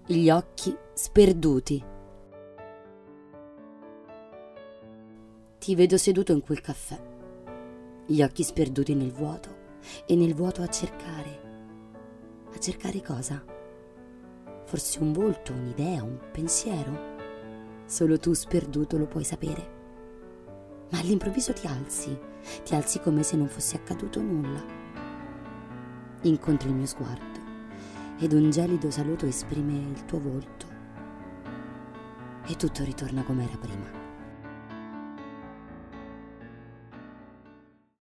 Gli occhi sperduti. Ti vedo seduto in quel caffè, gli occhi sperduti nel vuoto, e nel vuoto a cercare. A cercare cosa? Forse un volto, un'idea, un pensiero? Solo tu sperduto lo puoi sapere. Ma all'improvviso ti alzi come se non fosse accaduto nulla. Incontri il mio sguardo ed un gelido saluto esprime il tuo volto e tutto ritorna come era prima.